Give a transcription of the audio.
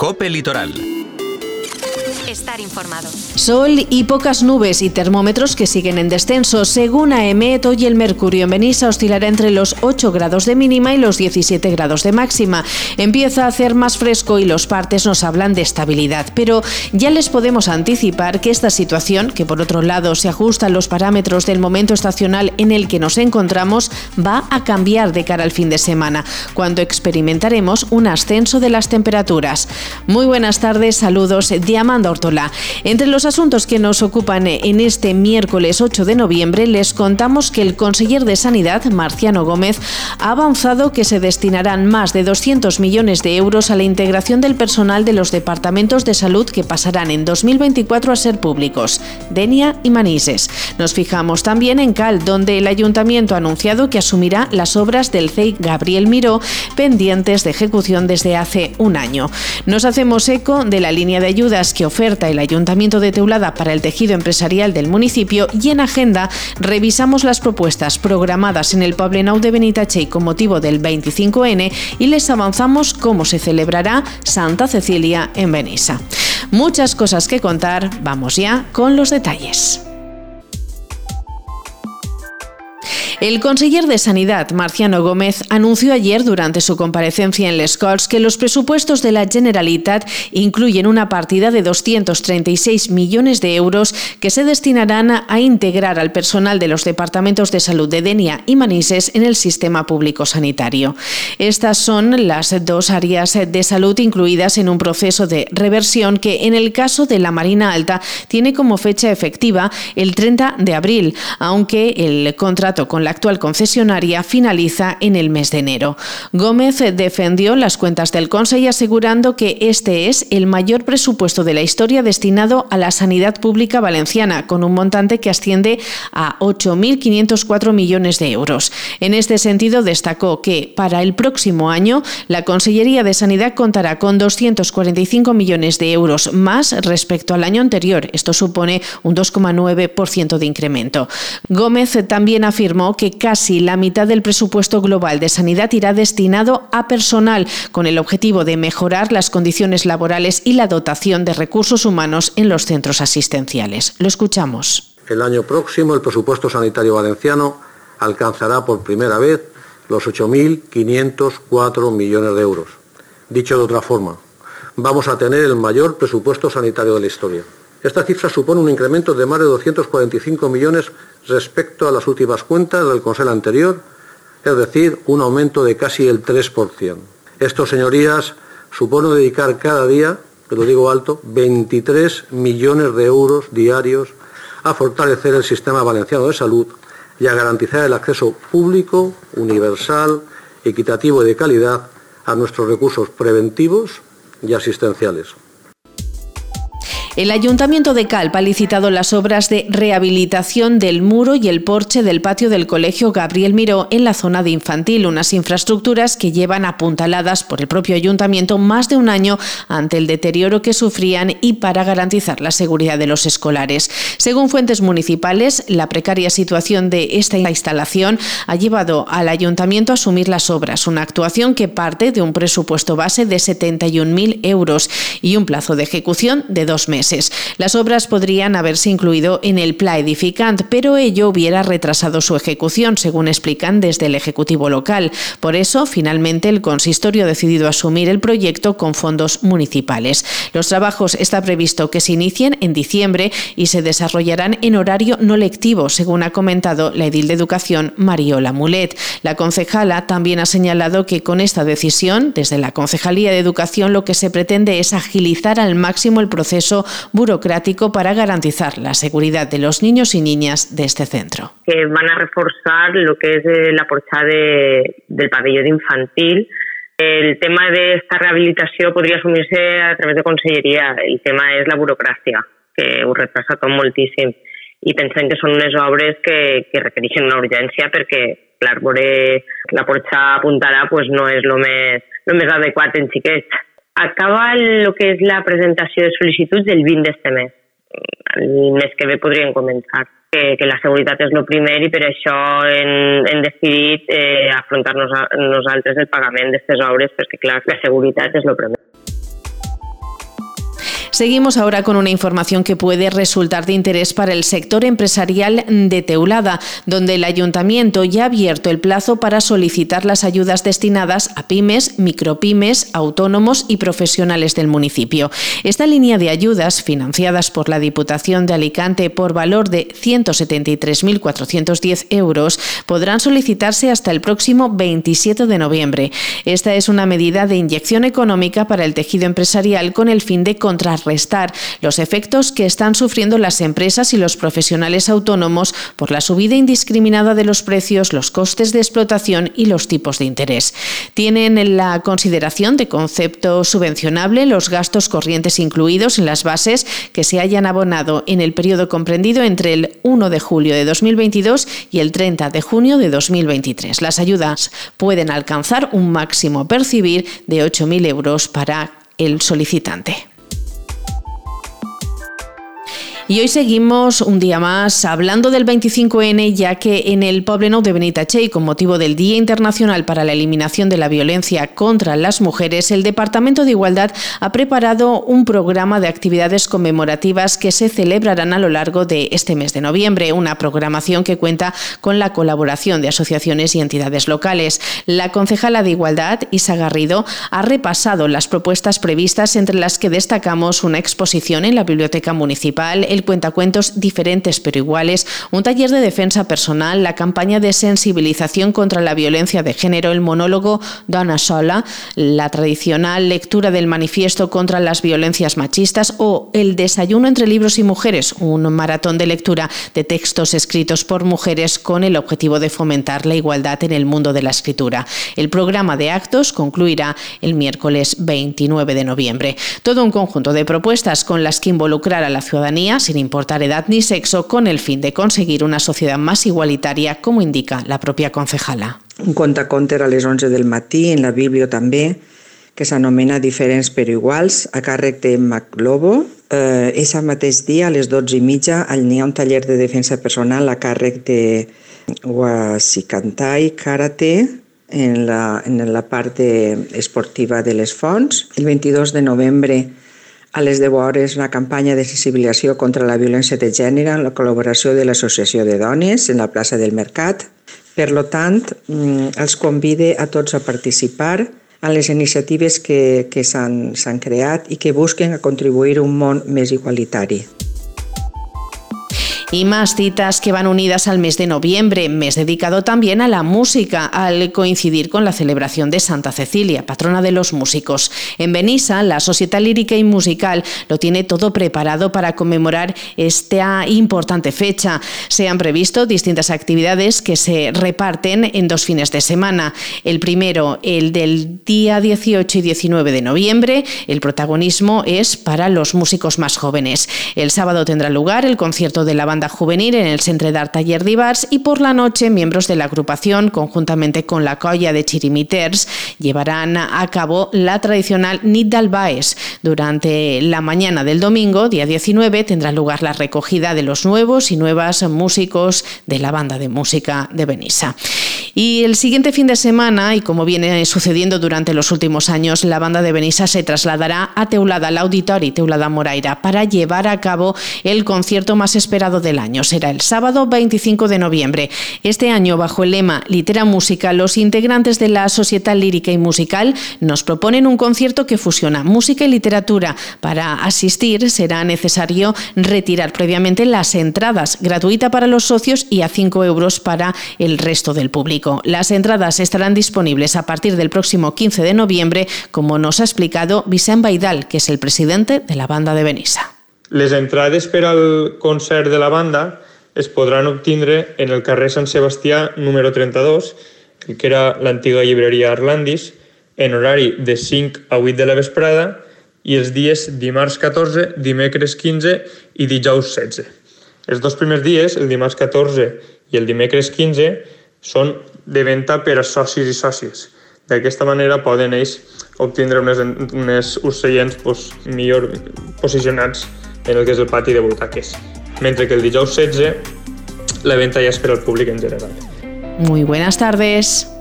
COPE Litoral. Estar informado. Sol y pocas nubes y termómetros que siguen en descenso. Según AEMET, hoy el mercurio en Benissa oscilará entre los 8 grados de mínima y los 17 grados de máxima. Empieza a hacer más fresco y los partes nos hablan de estabilidad, pero ya les podemos anticipar que esta situación, que por otro lado se ajusta a los parámetros del momento estacional en el que nos encontramos, va a cambiar de cara al fin de semana, cuando experimentaremos un ascenso de las temperaturas. Muy buenas tardes, saludos de Amanda Ortola. Entre los asuntos que nos ocupan en este miércoles 8 de noviembre, les contamos que el conseller de Sanidad, Marciano Gómez, ha avanzado que se destinarán más de 200 millones de euros a la integración del personal de los departamentos de salud que pasarán en 2024 a ser públicos, Denia y Manises. Nos fijamos también en Cal, donde el ayuntamiento ha anunciado que asumirá las obras del CEI Gabriel Miró, pendientes de ejecución desde hace un año. Nos hacemos eco de la línea de ayudas que oferta el Ayuntamiento de Teulada para el tejido empresarial del municipio, y en agenda revisamos las propuestas programadas en el Poblenou de Benitatxell con motivo del 25N y les avanzamos cómo se celebrará Santa Cecilia en Benissa. Muchas cosas que contar, vamos ya con los detalles. El conseller de Sanidad, Marciano Gómez, anunció ayer durante su comparecencia en Les Corts que los presupuestos de la Generalitat incluyen una partida de 236 millones de euros que se destinarán a integrar al personal de los departamentos de salud de Denia y Manises en el sistema público sanitario. Estas son las dos áreas de salud incluidas en un proceso de reversión que, en el caso de la Marina Alta, tiene como fecha efectiva el 30 de abril, aunque el contrato con la actual concesionaria finaliza en el mes de enero. Gómez defendió las cuentas del Consell asegurando que este es el mayor presupuesto de la historia destinado a la sanidad pública valenciana, con un montante que asciende a 8.504 millones de euros. En este sentido, destacó que para el próximo año la Consellería de Sanidad contará con 245 millones de euros más respecto al año anterior. Esto supone un 2,9% de incremento. Gómez también afirmó que casi la mitad del presupuesto global de sanidad irá destinado a personal, con el objetivo de mejorar las condiciones laborales y la dotación de recursos humanos en los centros asistenciales. Lo escuchamos. El año próximo el presupuesto sanitario valenciano alcanzará por primera vez los 8.504 millones de euros. Dicho de otra forma, vamos a tener el mayor presupuesto sanitario de la historia. Esta cifra supone un incremento de más de 245 millones respecto a las últimas cuentas del Consell anterior, es decir, un aumento de casi el 3%. Esto, señorías, supone dedicar cada día, que lo digo alto, 23 millones de euros diarios a fortalecer el sistema valenciano de salud y a garantizar el acceso público, universal, equitativo y de calidad a nuestros recursos preventivos y asistenciales. El Ayuntamiento de Calp ha licitado las obras de rehabilitación del muro y el porche del patio del Colegio Gabriel Miró en la zona de infantil, unas infraestructuras que llevan apuntaladas por el propio Ayuntamiento más de un año ante el deterioro que sufrían y para garantizar la seguridad de los escolares. Según fuentes municipales, la precaria situación de esta instalación ha llevado al Ayuntamiento a asumir las obras, una actuación que parte de un presupuesto base de 71.000 euros y un plazo de ejecución de 2 meses. Las obras podrían haberse incluido en el Pla Edificant, pero ello hubiera retrasado su ejecución, según explican desde el Ejecutivo local. Por eso, finalmente, el consistorio ha decidido asumir el proyecto con fondos municipales. Los trabajos está previsto que se inicien en diciembre y se desarrollarán en horario no lectivo, según ha comentado la edil de Educación, Mariola Mulet. La concejala también ha señalado que con esta decisión, desde la Concejalía de Educación, lo que se pretende es agilizar al máximo el proceso burocrático para garantizar la seguridad de los niños y niñas de este centro. Que van a reforzar lo que es la portada del pabellón infantil. El tema de esta rehabilitació podria assumir-se a través de conselleria. El tema és la burocràcia, que ho retrasa tot moltíssim. I pensem que són unes obres que requereixen una urgència perquè, clar, veure la porxa apuntada pues, no és el més adequat en xiquets. Acaba el que és la presentació de sol·licituds el 20 d'este mes. El mes que ve podríem començar que la seguretat és el primer i per això hem decidit afrontar nosaltres el pagament d'aquestes obres perquè, clar, la seguretat és el primer. Seguimos ahora con una información que puede resultar de interés para el sector empresarial de Teulada, donde el Ayuntamiento ya ha abierto el plazo para solicitar las ayudas destinadas a pymes, micropymes, autónomos y profesionales del municipio. Esta línea de ayudas, financiadas por la Diputación de Alicante por valor de 173.410 euros, podrán solicitarse hasta el próximo 27 de noviembre. Esta es una medida de inyección económica para el tejido empresarial con el fin de contrarrestar los efectos que están sufriendo las empresas y los profesionales autónomos por la subida indiscriminada de los precios, los costes de explotación y los tipos de interés. Tienen en la consideración de concepto subvencionable los gastos corrientes incluidos en las bases que se hayan abonado en el periodo comprendido entre el 1 de julio de 2022 y el 30 de junio de 2023. Las ayudas pueden alcanzar un máximo a percibir de 8.000 euros para el solicitante. Y hoy seguimos un día más hablando del 25N, ya que en el Poblenou de Benitatxell, con motivo del Día Internacional para la Eliminación de la Violencia contra las Mujeres, el Departamento de Igualdad ha preparado un programa de actividades conmemorativas que se celebrarán a lo largo de este mes de noviembre, una programación que cuenta con la colaboración de asociaciones y entidades locales. La concejala de Igualdad, Isa Garrido, ha repasado las propuestas previstas, entre las que destacamos una exposición en la Biblioteca Municipal, el cuentacuentos Diferentes pero Iguales, un taller de defensa personal, la campaña de sensibilización contra la violencia de género, el monólogo Dona Sola, la tradicional lectura del manifiesto contra las violencias machistas o el desayuno entre libros y mujeres, un maratón de lectura de textos escritos por mujeres con el objetivo de fomentar la igualdad en el mundo de la escritura. El programa de actos concluirá el miércoles 29 de noviembre. Todo un conjunto de propuestas con las que involucrar a la ciudadanía sin importar edad ni sexo, con el fin de conseguir una sociedad más igualitaria, como indica la propia concejala. Un contaconte a les 11 del matí, en la Bíblia també, que s'anomena Diferents però Iguals, a càrrec de Maclobo. Ese mateix dia, a les 12:30, hi ha un taller de defensa personal a càrrec de Wasikantai Karate, en la part esportiva de les Fonts. El 22 de novembre, a les 10 hores, una campanya de sensibilització contra la violència de gènere amb la col·laboració de l'Associació de Dones en la plaça del Mercat. Per tant, els convide a tots a participar en les iniciatives que s'han creat i que busquen a contribuir a un món més igualitari. Y más citas que van unidas al mes de noviembre, mes dedicado también a la música, al coincidir con la celebración de Santa Cecilia, patrona de los músicos. En Benissa, la Societat Lírica y Musical lo tiene todo preparado para conmemorar esta importante fecha. Se han previsto distintas actividades que se reparten en 2 fines de semana. El primero, el del día 18 y 19 de noviembre, el protagonismo es para los músicos más jóvenes. El sábado tendrá lugar el concierto de la banda juvenil en el Centre d'Art Taller d'Ibars y por la noche miembros de la agrupación, conjuntamente con la colla de Chirimiters, llevarán a cabo la tradicional Nit d'Albaes. Durante la mañana del domingo, día 19, tendrá lugar la recogida de los nuevos y nuevas músicos de la banda de música de Benissa. Y el siguiente fin de semana, y como viene sucediendo durante los últimos años, la banda de Benissa se trasladará a Teulada, al Auditori Teulada Moraira, para llevar a cabo el concierto más esperado del año. Será el sábado 25 de noviembre. Este año, bajo el lema Litera Música, los integrantes de la Societat Lírica y Musical nos proponen un concierto que fusiona música y literatura. Para asistir será necesario retirar previamente las entradas, gratuita para los socios y a 5 euros para el resto del público. Las entradas estarán disponibles a partir del próximo 15 de noviembre, como nos ha explicado Vicent Baidal, que es el presidente de la banda de Benissa. Les entrades per al concert de la banda es podran obtindre en el carrer Sant Sebastià número 32, que era l'antiga llibreria Arlandis, en horari de 5 a 8 de la vesprada i els dies dimarts 14, dimecres 15 i dijous 16. Els 2 primers dies, el dimarts 14 i el dimecres 15, són de venda per a socis i sòcies. D'aquesta manera poden ells obtindre unes seients millor posicionats en el que és el pati de butaques. Mentre que el dijous 16 la venta ja és per al públic en general. Muy buenas tardes.